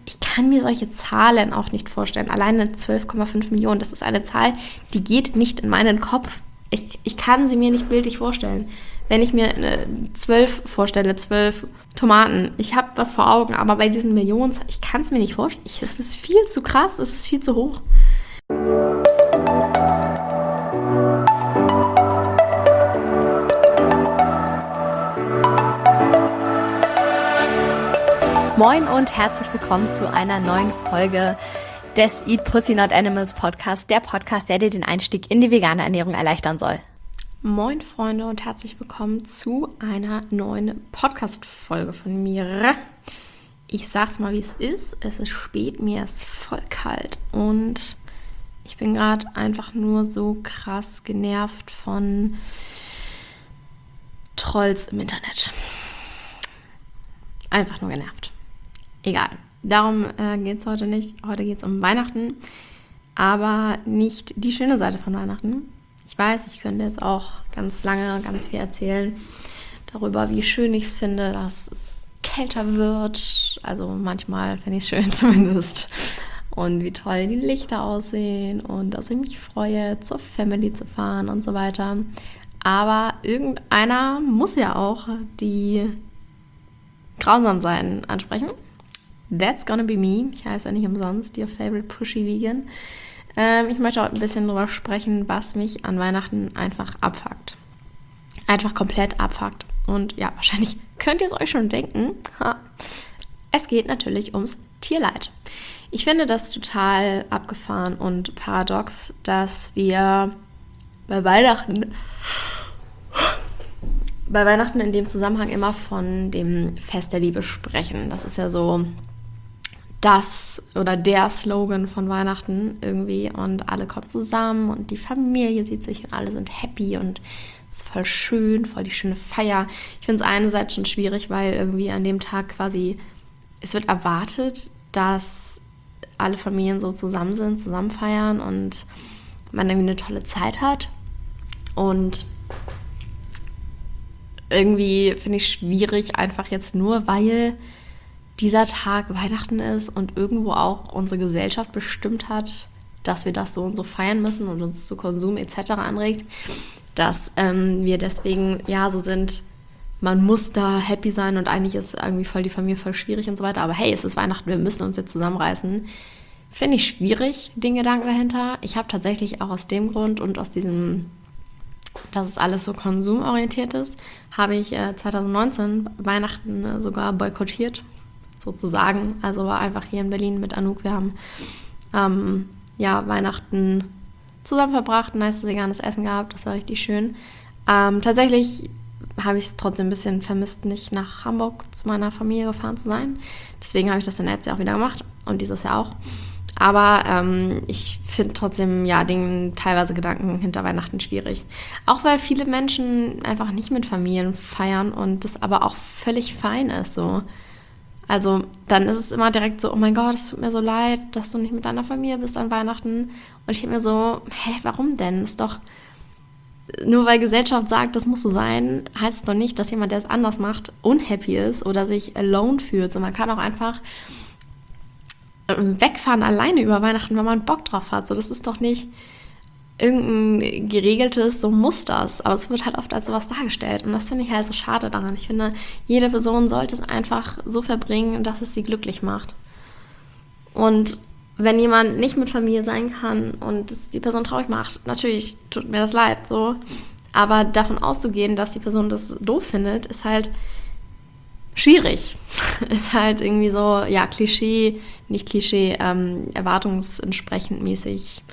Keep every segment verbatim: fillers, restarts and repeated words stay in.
ich kann mir solche Zahlen auch nicht vorstellen. Alleine zwölf Komma fünf Millionen, das ist eine Zahl, die geht nicht in meinen Kopf. Ich, ich kann sie mir nicht bildlich vorstellen. Wenn ich mir zwölf vorstelle, zwölf Tomaten, ich habe was vor Augen, aber bei diesen Millionen, ich kann es mir nicht vorstellen. Ich, es ist viel zu krass, es ist viel zu hoch. Moin und herzlich willkommen zu einer neuen Folge des Eat Pussy Not Animals Podcast, der Podcast, der dir den Einstieg in die vegane Ernährung erleichtern soll. Moin Freunde und herzlich willkommen zu einer neuen Podcast-Folge von mir. Ich sag's mal, wie es ist. Es ist spät, mir ist voll kalt und ich bin gerade einfach nur so krass genervt von Trolls im Internet. Einfach nur genervt. Egal, darum äh, geht es heute nicht. Heute geht es um Weihnachten, aber nicht die schöne Seite von Weihnachten. Ich weiß, ich könnte jetzt auch ganz lange, ganz viel erzählen darüber, wie schön ich es finde, dass es kälter wird. Also manchmal finde ich es schön zumindest. Und wie toll die Lichter aussehen und dass ich mich freue, zur Family zu fahren und so weiter. Aber irgendeiner muss ja auch die Grausamseiten ansprechen. That's gonna be me. Ich heiße ja nicht umsonst your favorite pushy vegan. Ähm, ich möchte heute ein bisschen darüber sprechen, was mich an Weihnachten einfach abfuckt. Einfach komplett abfuckt. Und ja, wahrscheinlich könnt ihr es euch schon denken. Ha. Es geht natürlich ums Tierleid. Ich finde das total abgefahren und paradox, dass wir bei Weihnachten bei Weihnachten in dem Zusammenhang immer von dem Fest der Liebe sprechen. Das ist ja so das oder der Slogan von Weihnachten irgendwie und alle kommen zusammen und die Familie sieht sich und alle sind happy und es ist voll schön, voll die schöne Feier. Ich finde es einerseits schon schwierig, weil irgendwie an dem Tag quasi, es wird erwartet, dass alle Familien so zusammen sind, zusammen feiern und man irgendwie eine tolle Zeit hat und irgendwie finde ich schwierig, einfach jetzt nur, weil dieser Tag Weihnachten ist und irgendwo auch unsere Gesellschaft bestimmt hat, dass wir das so und so feiern müssen und uns zu Konsum et cetera anregt, dass ähm, wir deswegen ja so sind, man muss da happy sein und eigentlich ist irgendwie voll die Familie voll schwierig und so weiter, aber hey, es ist Weihnachten, wir müssen uns jetzt zusammenreißen. Finde ich schwierig, den Gedanken dahinter. Ich habe tatsächlich auch aus dem Grund und aus diesem, dass es alles so konsumorientiert ist, habe ich äh, zwanzig neunzehn Weihnachten äh, sogar boykottiert, sozusagen. Also war einfach hier in Berlin mit Anouk. Wir haben ähm, ja, Weihnachten zusammen verbracht, ein nice veganes Essen gehabt, das war richtig schön. Ähm, tatsächlich habe ich es trotzdem ein bisschen vermisst, nicht nach Hamburg zu meiner Familie gefahren zu sein. Deswegen habe ich das dann letztes Jahr auch wieder gemacht und dieses Jahr auch. Aber ähm, ich finde trotzdem, ja, den teilweise Gedanken hinter Weihnachten schwierig. Auch weil viele Menschen einfach nicht mit Familien feiern und das aber auch völlig fein ist, so. Also dann ist es immer direkt so, oh mein Gott, es tut mir so leid, dass du nicht mit deiner Familie bist an Weihnachten. Und ich denke mir so, hä, warum denn? Ist doch, nur weil Gesellschaft sagt, das muss so sein, heißt es doch nicht, dass jemand, der es anders macht, unhappy ist oder sich alone fühlt. So, man kann auch einfach wegfahren alleine über Weihnachten, wenn man Bock drauf hat. So, das ist doch nicht irgendein geregeltes, so muss das. Aber es wird halt oft als sowas dargestellt. Und das finde ich halt so schade daran. Ich finde, jede Person sollte es einfach so verbringen, dass es sie glücklich macht. Und wenn jemand nicht mit Familie sein kann und es die Person traurig macht, natürlich tut mir das leid, so. Aber davon auszugehen, dass die Person das doof findet, ist halt schwierig. Ist halt irgendwie so, ja, Klischee, nicht Klischee, ähm, erwartungsentsprechend mäßig,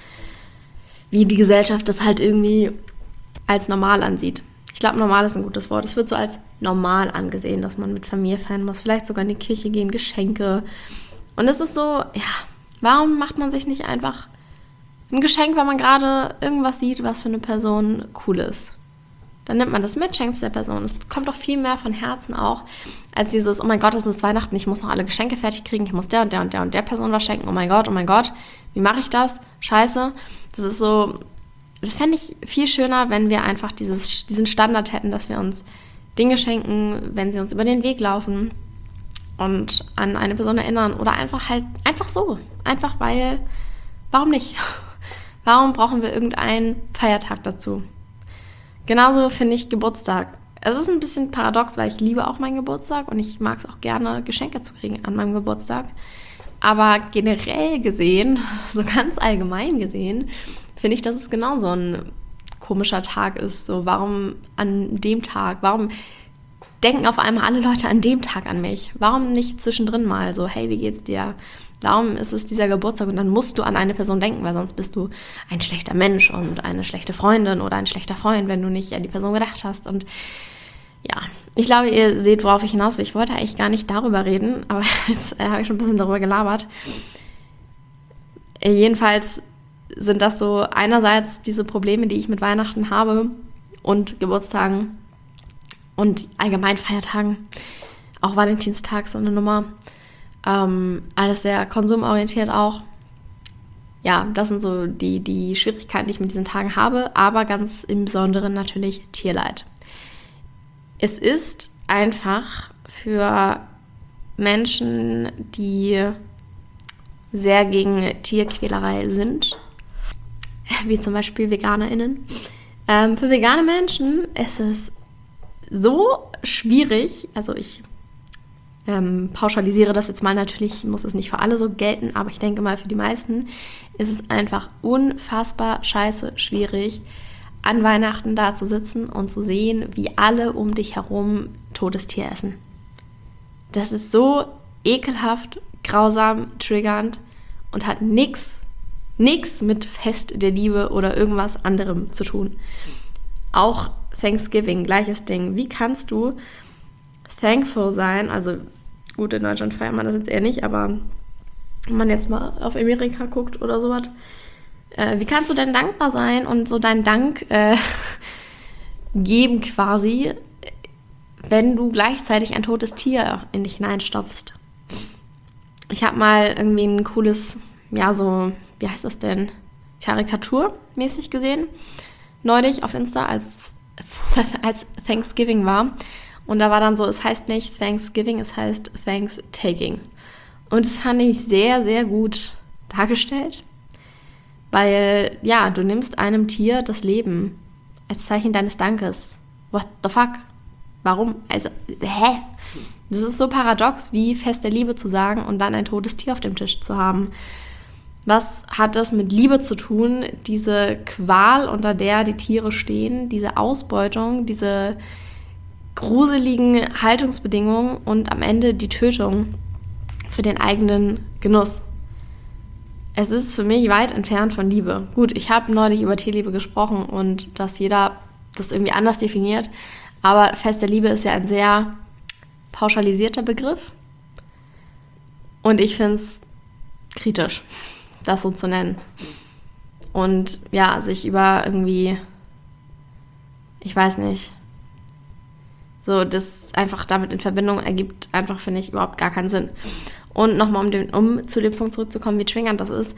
wie die Gesellschaft das halt irgendwie als normal ansieht. Ich glaube, normal ist ein gutes Wort. Es wird so als normal angesehen, dass man mit Familie feiern muss, vielleicht sogar in die Kirche gehen, Geschenke. Und es ist so, ja, warum macht man sich nicht einfach ein Geschenk, wenn man gerade irgendwas sieht, was für eine Person cool ist? Dann nimmt man das mit, schenkt es der Person. Es kommt doch viel mehr von Herzen auch, als dieses, oh mein Gott, es ist Weihnachten, ich muss noch alle Geschenke fertig kriegen, ich muss der und der und der und der Person was schenken, oh mein Gott, oh mein Gott, wie mache ich das? Scheiße. Das ist so, das fände ich viel schöner, wenn wir einfach dieses, diesen Standard hätten, dass wir uns Dinge schenken, wenn sie uns über den Weg laufen, und an eine Person erinnern oder einfach halt, einfach so. Einfach weil, warum nicht? Warum brauchen wir irgendeinen Feiertag dazu? Genauso finde ich Geburtstag. Es ist ein bisschen paradox, weil ich liebe auch meinen Geburtstag und ich mag es auch gerne, Geschenke zu kriegen an meinem Geburtstag. Aber generell gesehen, so ganz allgemein gesehen, finde ich, dass es genau so ein komischer Tag ist. So, warum an dem Tag? Warum denken auf einmal alle Leute an dem Tag an mich? Warum nicht zwischendrin mal so, hey, wie geht's dir? Warum ist es dieser Geburtstag? Und dann musst du an eine Person denken, weil sonst bist du ein schlechter Mensch und eine schlechte Freundin oder ein schlechter Freund, wenn du nicht an die Person gedacht hast. Und ja, ich glaube, ihr seht, worauf ich hinaus will. Ich wollte eigentlich gar nicht darüber reden, aber jetzt äh, habe ich schon ein bisschen darüber gelabert. Äh, jedenfalls sind das so einerseits diese Probleme, die ich mit Weihnachten habe und Geburtstagen und allgemein Feiertagen, auch Valentinstag, so eine Nummer. Ähm, alles sehr konsumorientiert auch. Ja, das sind so die, die Schwierigkeiten, die ich mit diesen Tagen habe, aber ganz im Besonderen natürlich Tierleid. Es ist einfach für Menschen, die sehr gegen Tierquälerei sind, wie zum Beispiel VeganerInnen. Ähm, für vegane Menschen ist es so schwierig, also ich ähm, pauschalisiere das jetzt mal, natürlich muss es nicht für alle so gelten, aber ich denke mal für die meisten ist es einfach unfassbar scheiße schwierig, an Weihnachten da zu sitzen und zu sehen, wie alle um dich herum totes Tier essen. Das ist so ekelhaft, grausam, triggernd und hat nix, nix mit Fest der Liebe oder irgendwas anderem zu tun. Auch Thanksgiving, gleiches Ding. Wie kannst du thankful sein? Also gut, in Deutschland feiert man das jetzt eher nicht, aber wenn man jetzt mal auf Amerika guckt oder sowas, äh, wie kannst du denn dankbar sein und so deinen Dank äh, geben quasi, wenn du gleichzeitig ein totes Tier in dich hineinstopfst? Ich habe mal irgendwie ein cooles, ja so, wie heißt das denn, Karikaturmäßig gesehen, neulich auf Insta, als, als Thanksgiving war. Und da war dann so, es heißt nicht Thanksgiving, es heißt Thanks-Taking. Und das fand ich sehr, sehr gut dargestellt. Weil, ja, du nimmst einem Tier das Leben als Zeichen deines Dankes. What the fuck? Warum? Also, hä? Das ist so paradox, wie Fest der Liebe zu sagen und dann ein totes Tier auf dem Tisch zu haben. Was hat das mit Liebe zu tun? Diese Qual, unter der die Tiere stehen, diese Ausbeutung, diese gruseligen Haltungsbedingungen und am Ende die Tötung für den eigenen Genuss. Es ist für mich weit entfernt von Liebe. Gut, ich habe neulich über Tierliebe gesprochen und dass jeder das irgendwie anders definiert, aber Fest der Liebe ist ja ein sehr pauschalisierter Begriff und ich finde es kritisch, das so zu nennen. Und ja, sich über irgendwie, ich weiß nicht, so das einfach damit in Verbindung ergibt, einfach, finde ich, überhaupt gar keinen Sinn. Und nochmal, um, den, um zu dem Punkt zurückzukommen, wie triggernd das ist.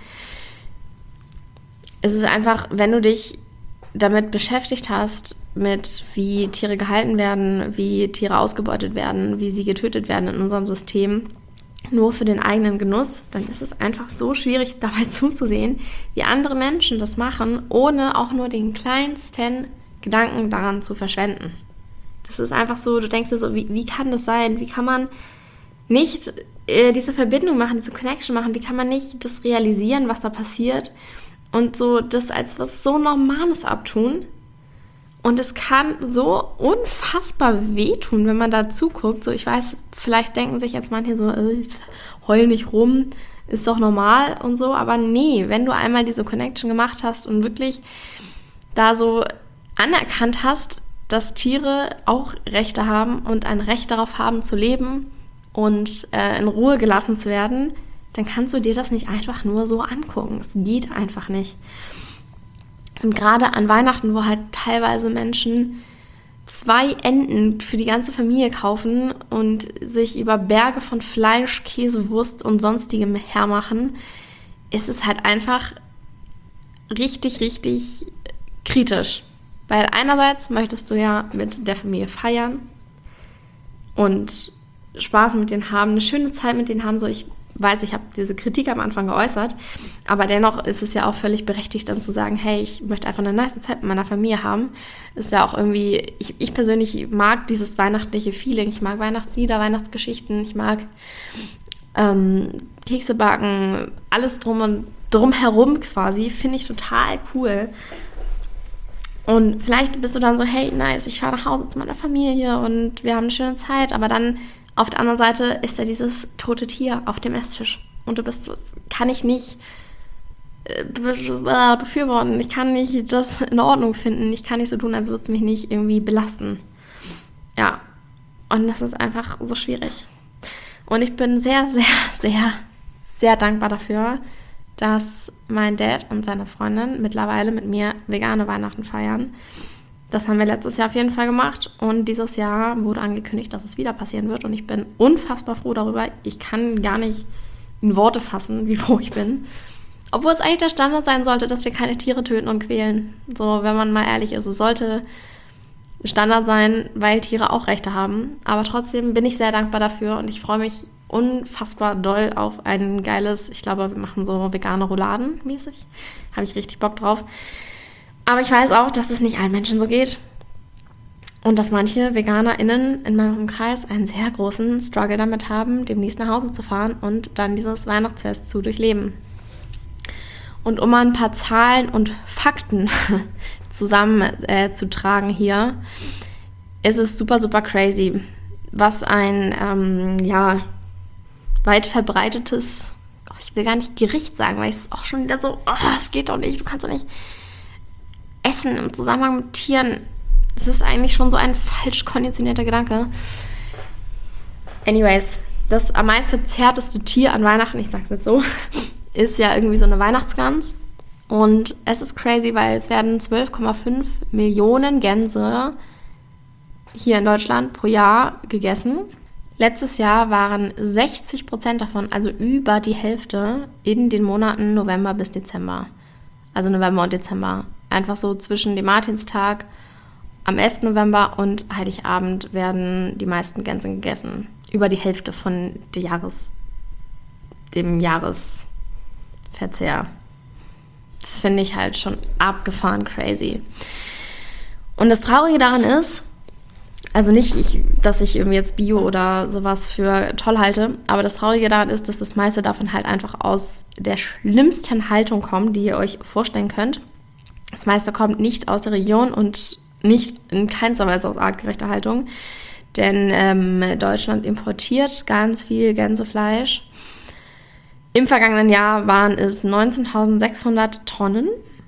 Es ist einfach, wenn du dich damit beschäftigt hast, mit wie Tiere gehalten werden, wie Tiere ausgebeutet werden, wie sie getötet werden in unserem System, nur für den eigenen Genuss, dann ist es einfach so schwierig, dabei zuzusehen, wie andere Menschen das machen, ohne auch nur den kleinsten Gedanken daran zu verschwenden. Das ist einfach so, du denkst dir so, wie, wie kann das sein? Wie kann man nicht äh, diese Verbindung machen, diese Connection machen? Wie kann man nicht das realisieren, was da passiert und so das als was so Normales abtun? Und es kann so unfassbar wehtun, wenn man da zuguckt. So, ich weiß, vielleicht denken sich jetzt manche so, äh, ich heul nicht rum, ist doch normal und so. Aber nee, wenn du einmal diese Connection gemacht hast und wirklich da so anerkannt hast, dass Tiere auch Rechte haben und ein Recht darauf haben zu leben und äh, in Ruhe gelassen zu werden, dann kannst du dir das nicht einfach nur so angucken. Es geht einfach nicht. Und gerade an Weihnachten, wo halt teilweise Menschen zwei Enten für die ganze Familie kaufen und sich über Berge von Fleisch, Käse, Wurst und sonstigem hermachen, ist es halt einfach richtig, richtig kritisch. Weil einerseits möchtest du ja mit der Familie feiern und Spaß mit denen haben, eine schöne Zeit mit denen haben. So, ich weiß, ich habe diese Kritik am Anfang geäußert, aber dennoch ist es ja auch völlig berechtigt, dann zu sagen, hey, ich möchte einfach eine nice Zeit mit meiner Familie haben. Ist ja auch irgendwie, ich, ich persönlich mag dieses weihnachtliche Feeling. Ich mag Weihnachtslieder, Weihnachtsgeschichten, ich mag ähm, Kekse backen, alles drum und drumherum quasi, finde ich total cool. Und vielleicht bist du dann so, hey, nice, ich fahre nach Hause zu meiner Familie und wir haben eine schöne Zeit, aber dann auf der anderen Seite ist da dieses tote Tier auf dem Esstisch. Und du bist so, das kann ich nicht äh, befürworten. Ich kann nicht das in Ordnung finden. Ich kann nicht so tun, als würde es mich nicht irgendwie belasten. Ja, und das ist einfach so schwierig. Und ich bin sehr, sehr, sehr, sehr dankbar dafür, dass mein Dad und seine Freundin mittlerweile mit mir vegane Weihnachten feiern. Das haben wir letztes Jahr auf jeden Fall gemacht und dieses Jahr wurde angekündigt, dass es wieder passieren wird und ich bin unfassbar froh darüber. Ich kann gar nicht in Worte fassen, wie froh ich bin. Obwohl es eigentlich der Standard sein sollte, dass wir keine Tiere töten und quälen. So, wenn man mal ehrlich ist, es sollte Standard sein, weil Tiere auch Rechte haben. Aber trotzdem bin ich sehr dankbar dafür und ich freue mich unfassbar doll auf ein geiles, ich glaube, wir machen so vegane Rouladen mäßig. Habe ich richtig Bock drauf. Aber ich weiß auch, dass es nicht allen Menschen so geht. Und dass manche VeganerInnen in meinem Umkreis einen sehr großen Struggle damit haben, demnächst nach Hause zu fahren und dann dieses Weihnachtsfest zu durchleben. Und um mal ein paar Zahlen und Fakten zusammenzutragen äh, hier, ist es super, super crazy, was ein, ähm, ja, weit verbreitetes, oh, ich will gar nicht Gericht sagen, weil es auch schon wieder so, oh, es geht doch nicht, du kannst doch nicht Essen im Zusammenhang mit Tieren, das ist eigentlich schon so ein falsch konditionierter Gedanke. Anyways, das am meist verzerrteste Tier an Weihnachten, ich sag's jetzt so, ist ja irgendwie so eine Weihnachtsgans. Und es ist crazy, weil es werden zwölf Komma fünf Millionen Gänse hier in Deutschland pro Jahr gegessen. Letztes Jahr waren sechzig Prozent davon, also über die Hälfte, in den Monaten November bis Dezember. Also November und Dezember. Einfach so zwischen dem Martinstag am elften November und Heiligabend werden die meisten Gänse gegessen. Über die Hälfte von der Jahres, dem Jahresverzehr. Das finde ich halt schon abgefahren crazy. Und das Traurige daran ist, also nicht, ich, dass ich irgendwie jetzt Bio oder sowas für toll halte, aber das Traurige daran ist, dass das meiste davon halt einfach aus der schlimmsten Haltung kommt, die ihr euch vorstellen könnt. Das meiste kommt nicht aus der Region und nicht in keinster Weise aus artgerechter Haltung, denn ähm, Deutschland importiert ganz viel Gänsefleisch. Im vergangenen Jahr waren es neunzehntausendsechshundert Tonnen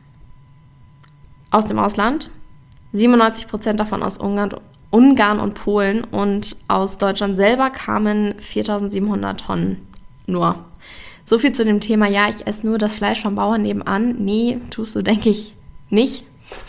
aus dem Ausland, siebenundneunzig Prozent davon aus Ungarn, Ungarn und Polen und aus Deutschland selber kamen viertausendsiebenhundert Tonnen nur. So viel zu dem Thema, ja, ich esse nur das Fleisch vom Bauern nebenan. Nee, tust du, denke ich, nicht.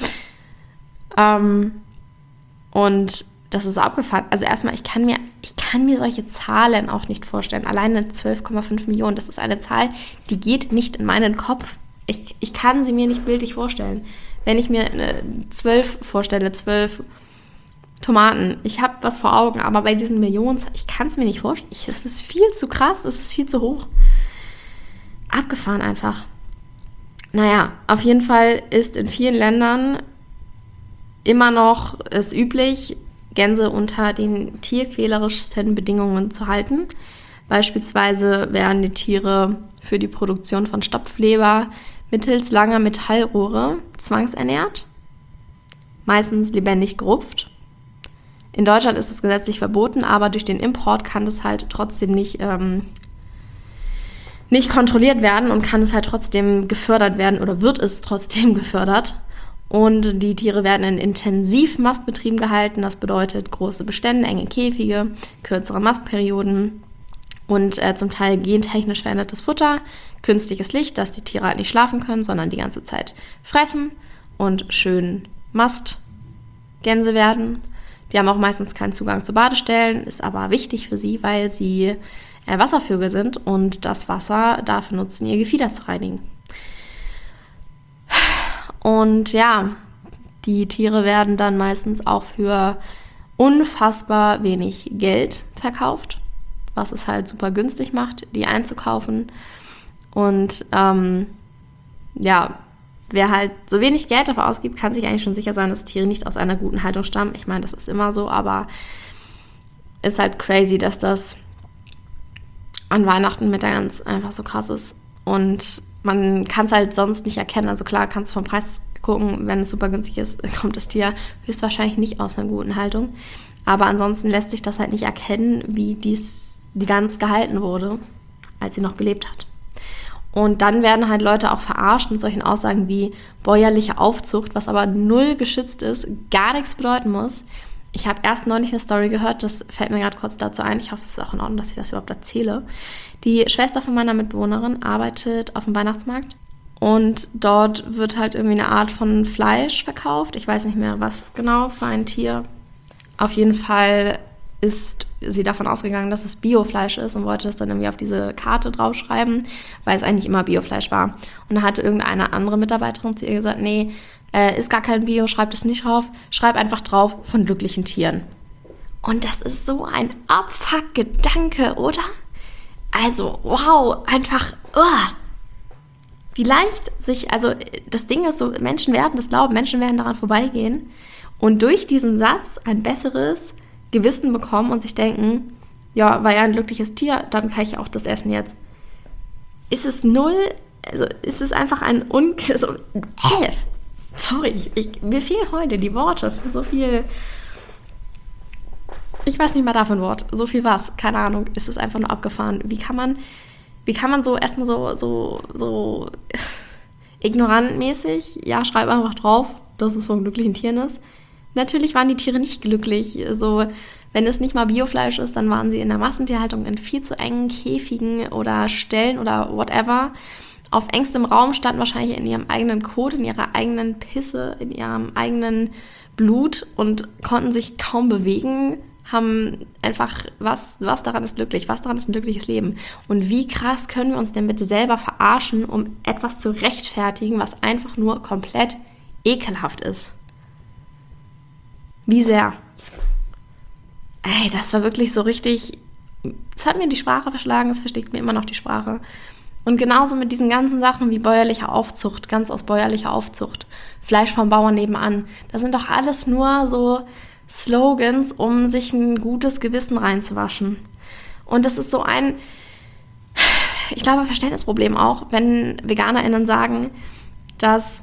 Ähm, und das ist so abgefahren. Also erstmal, ich kann mir, ich kann mir solche Zahlen auch nicht vorstellen. Alleine zwölf Komma fünf Millionen, das ist eine Zahl, die geht nicht in meinen Kopf. Ich, ich kann sie mir nicht bildlich vorstellen. Wenn ich mir eine zwölf vorstelle, zwölf Tomaten, ich habe was vor Augen, aber bei diesen Millionen, ich kann es mir nicht vorstellen. Ich, es ist viel zu krass, es ist viel zu hoch. Abgefahren einfach. Naja, auf jeden Fall ist in vielen Ländern immer noch es üblich, Gänse unter den tierquälerischsten Bedingungen zu halten. Beispielsweise werden die Tiere für die Produktion von Stopfleber mittels langer Metallrohre zwangsernährt, meistens lebendig gerupft. In Deutschland ist es gesetzlich verboten, aber durch den Import kann das halt trotzdem nicht, ähm, nicht kontrolliert werden und kann es halt trotzdem gefördert werden oder wird es trotzdem gefördert. Und die Tiere werden in Intensivmastbetrieben gehalten. Das bedeutet große Bestände, enge Käfige, kürzere Mastperioden und äh, zum Teil gentechnisch verändertes Futter, künstliches Licht, dass die Tiere halt nicht schlafen können, sondern die ganze Zeit fressen und schön Mastgänse werden. Die haben auch meistens keinen Zugang zu Badestellen, ist aber wichtig für sie, weil sie äh, Wasservögel sind und das Wasser dafür nutzen, ihr Gefieder zu reinigen. Und ja, die Tiere werden dann meistens auch für unfassbar wenig Geld verkauft. was es halt super günstig macht, die einzukaufen. Und ähm, ja, wer halt so wenig Geld dafür ausgibt, kann sich eigentlich schon sicher sein, dass Tiere nicht aus einer guten Haltung stammen. Ich meine, das ist immer so, aber ist halt crazy, dass das an Weihnachten mit der Gans einfach so krass ist. Und man kann es halt sonst nicht erkennen. Also klar, kannst du vom Preis gucken, wenn es super günstig ist, kommt das Tier höchstwahrscheinlich nicht aus einer guten Haltung. Aber ansonsten lässt sich das halt nicht erkennen, wie dies, die Gans gehalten wurde, als sie noch gelebt hat. Und dann werden halt Leute auch verarscht mit solchen Aussagen wie bäuerliche Aufzucht, was aber null geschützt ist, gar nichts bedeuten muss. Ich habe erst neulich eine Story gehört, das fällt mir gerade kurz dazu ein. Ich hoffe, es ist auch in Ordnung, dass ich das überhaupt erzähle. Die Schwester von meiner Mitbewohnerin arbeitet auf dem Weihnachtsmarkt und dort wird halt irgendwie eine Art von Fleisch verkauft. Ich weiß nicht mehr, was genau für ein Tier. Auf jeden Fall ist sie davon ausgegangen, dass es Biofleisch ist und wollte das dann irgendwie auf diese Karte draufschreiben, weil es eigentlich immer Biofleisch war. Und da hatte irgendeine andere Mitarbeiterin zu ihr gesagt, nee, äh, ist gar kein Bio, schreib das nicht drauf, schreib einfach drauf von glücklichen Tieren. Und das ist so ein Abfuck-Gedanke, oder? Also, wow, einfach, uh. Wie leicht sich, also das Ding ist so, Menschen werden das glauben, Menschen werden daran vorbeigehen und durch diesen Satz ein besseres Gewissen bekommen und sich denken, ja, war ja ein glückliches Tier, dann kann ich auch das essen jetzt. Ist es null, also ist es einfach ein un... So, äh, sorry, ich, ich, mir fehlen heute die Worte für so viel... Ich weiß nicht mal dafür ein Wort, so viel was, keine Ahnung, ist es einfach nur abgefahren. Wie kann man, wie kann man so erstmal so, so, so ignorantmäßig, ja, schreib einfach drauf, dass es von glücklichen Tieren ist. Natürlich waren die Tiere nicht glücklich. So, wenn es nicht mal Biofleisch ist, dann waren sie in der Massentierhaltung in viel zu engen Käfigen oder Ställen oder whatever. Auf engstem Raum standen wahrscheinlich in ihrem eigenen Kot, in ihrer eigenen Pisse, in ihrem eigenen Blut und konnten sich kaum bewegen, haben einfach, was, was daran ist glücklich, was daran ist ein glückliches Leben. Und wie krass können wir uns denn bitte selber verarschen, um etwas zu rechtfertigen, was einfach nur komplett ekelhaft ist. Wie sehr? Ey, das war wirklich so richtig, es hat mir die Sprache verschlagen, es versteckt mir immer noch die Sprache. Und genauso mit diesen ganzen Sachen wie bäuerliche Aufzucht, ganz aus bäuerlicher Aufzucht, Fleisch vom Bauern nebenan. Das sind doch alles nur so Slogans, um sich ein gutes Gewissen reinzuwaschen. Und das ist so ein, ich glaube, Verständnisproblem auch, wenn VeganerInnen sagen, dass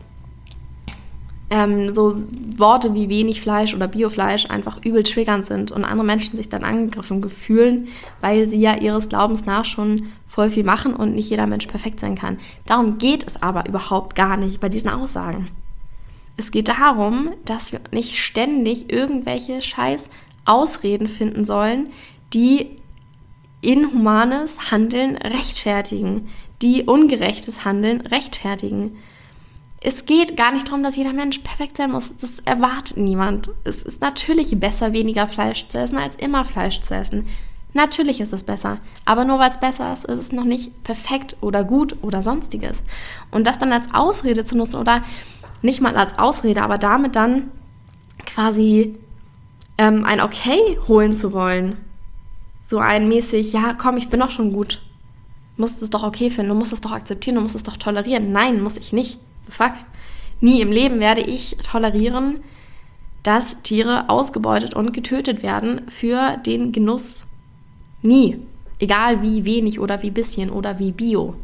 ähm, so Worte wie wenig Fleisch oder Biofleisch einfach übel triggernd sind und andere Menschen sich dann angegriffen fühlen, weil sie ja ihres Glaubens nach schon voll viel machen und nicht jeder Mensch perfekt sein kann. Darum geht es aber überhaupt gar nicht bei diesen Aussagen. Es geht darum, dass wir nicht ständig irgendwelche scheiß Ausreden finden sollen, die inhumanes Handeln rechtfertigen, die ungerechtes Handeln rechtfertigen. Es geht gar nicht darum, dass jeder Mensch perfekt sein muss. Das erwartet niemand. Es ist natürlich besser, weniger Fleisch zu essen, als immer Fleisch zu essen. Natürlich ist es besser. Aber nur weil es besser ist, ist es noch nicht perfekt oder gut oder sonstiges. Und das dann als Ausrede zu nutzen oder nicht mal als Ausrede, aber damit dann quasi ähm, ein Okay holen zu wollen. So ein mäßig, ja komm, ich bin doch schon gut. Du musst es doch okay finden, du musst es doch akzeptieren, du musst es doch tolerieren. Nein, muss ich nicht. Fuck. Nie im Leben werde ich tolerieren, dass Tiere ausgebeutet und getötet werden für den Genuss. Nie. Egal wie wenig oder wie bisschen oder wie bio.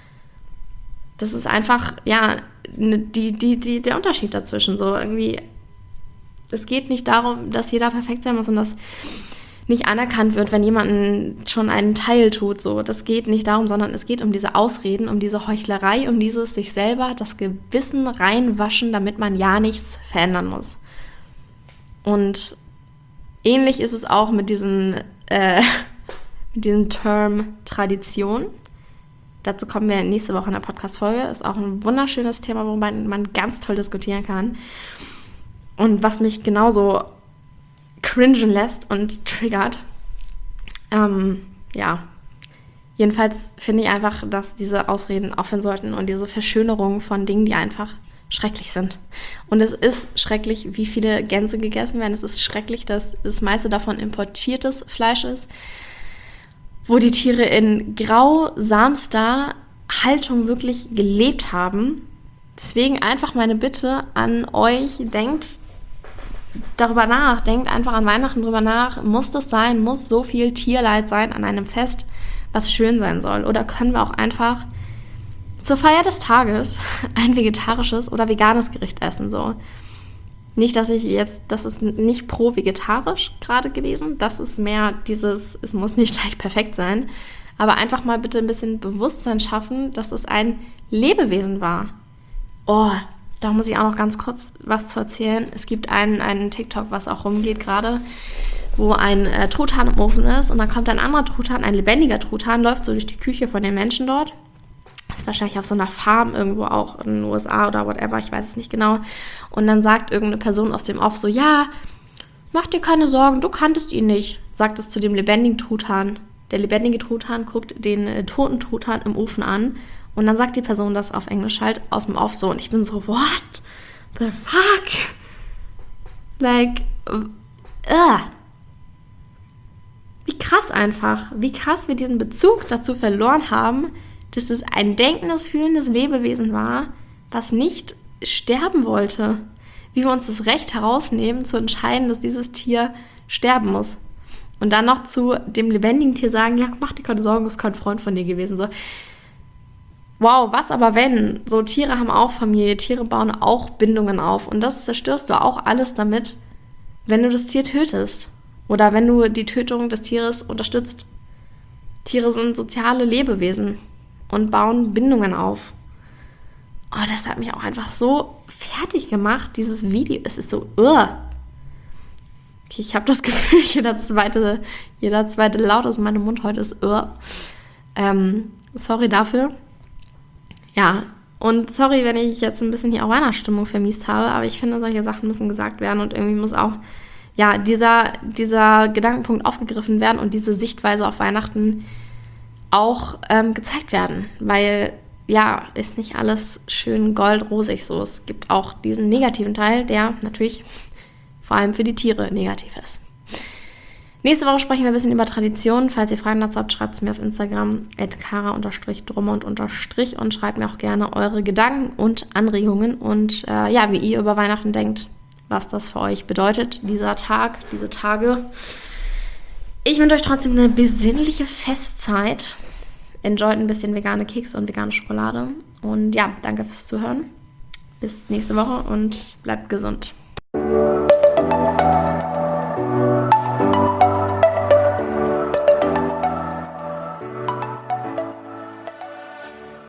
Das ist einfach, ja, die, die, die, der Unterschied dazwischen. So irgendwie, es geht nicht darum, dass jeder perfekt sein muss und dass nicht anerkannt wird, wenn jemand schon einen Teil tut. So, das geht nicht darum, sondern es geht um diese Ausreden, um diese Heuchlerei, um dieses sich selber das Gewissen reinwaschen, damit man ja nichts verändern muss. Und ähnlich ist es auch mit diesem, äh, mit diesem Term Tradition. Dazu kommen wir nächste Woche in der Podcast-Folge. Ist auch ein wunderschönes Thema, worüber man ganz toll diskutieren kann. Und was mich genauso cringen lässt und triggert. Ähm, ja, jedenfalls finde ich einfach, dass diese Ausreden aufhören sollten und diese Verschönerung von Dingen, die einfach schrecklich sind. Und es ist schrecklich, wie viele Gänse gegessen werden. Es ist schrecklich, dass das meiste davon importiertes Fleisch ist. wo die Tiere in grausamster Haltung wirklich gelebt haben. Deswegen einfach meine Bitte an euch, denkt darüber nach, denkt einfach an Weihnachten drüber nach, muss das sein, muss so viel Tierleid sein an einem Fest, was schön sein soll? Oder können wir auch einfach zur Feier des Tages ein vegetarisches oder veganes Gericht essen, so? Nicht, dass ich jetzt, das ist nicht pro vegetarisch gerade gewesen, das ist mehr dieses, es muss nicht gleich perfekt sein, aber einfach mal bitte ein bisschen Bewusstsein schaffen, dass es ein Lebewesen war. Oh, da muss ich auch noch ganz kurz was zu erzählen. Es gibt einen, einen TikTok, was auch rumgeht gerade, wo ein äh, Truthahn im Ofen ist und dann kommt ein anderer Truthahn, ein lebendiger Truthahn, läuft so durch die Küche von den Menschen dort. Das ist wahrscheinlich auf so einer Farm irgendwo auch in den U S A oder whatever, ich weiß es nicht genau. Und dann sagt irgendeine Person aus dem Off so, ja, mach dir keine Sorgen, du kanntest ihn nicht, sagt es zu dem lebendigen Truthahn. Der lebendige Truthahn guckt den äh, toten Truthahn im Ofen an und dann sagt die Person das auf Englisch halt aus dem Off so und ich bin so, what the fuck? Like, uh. Wie krass einfach, wie krass wir diesen Bezug dazu verloren haben, dass es ein denkendes, fühlendes Lebewesen war, was nicht sterben wollte. Wie wir uns das Recht herausnehmen, zu entscheiden, dass dieses Tier sterben muss. Und dann noch zu dem lebendigen Tier sagen, ja, mach dir keine Sorgen, das ist kein Freund von dir gewesen. So, wow, was aber wenn? So, Tiere haben auch Familie, Tiere bauen auch Bindungen auf. Und das zerstörst du auch alles damit, wenn du das Tier tötest. Oder wenn du die Tötung des Tieres unterstützt. Tiere sind soziale Lebewesen und bauen Bindungen auf. Oh, das hat mich auch einfach so fertig gemacht, dieses Video. Es ist so, uh. Okay, ich habe das Gefühl, jeder zweite, jeder zweite Laut aus meinem Mund heute ist, uh. Ähm, sorry dafür. Ja, und sorry, wenn ich jetzt ein bisschen hier auch Weihnachtsstimmung vermiest habe, aber ich finde, solche Sachen müssen gesagt werden und irgendwie muss auch ja, dieser, dieser Gedankenpunkt aufgegriffen werden und diese Sichtweise auf Weihnachten auch ähm, gezeigt werden, weil ja, ist nicht alles schön goldrosig so. Es gibt auch diesen negativen Teil, der natürlich vor allem für die Tiere negativ ist. Nächste Woche sprechen wir ein bisschen über Traditionen. Falls ihr Fragen dazu habt, schreibt es mir auf Instagram at kara drummond unterstrich und schreibt mir auch gerne eure Gedanken und Anregungen und äh, ja, wie ihr über Weihnachten denkt, was das für euch bedeutet, dieser Tag, diese Tage. Ich wünsche euch trotzdem eine besinnliche Festzeit. Enjoyt ein bisschen vegane Kekse und vegane Schokolade. Und ja, danke fürs Zuhören. Bis nächste Woche und bleibt gesund.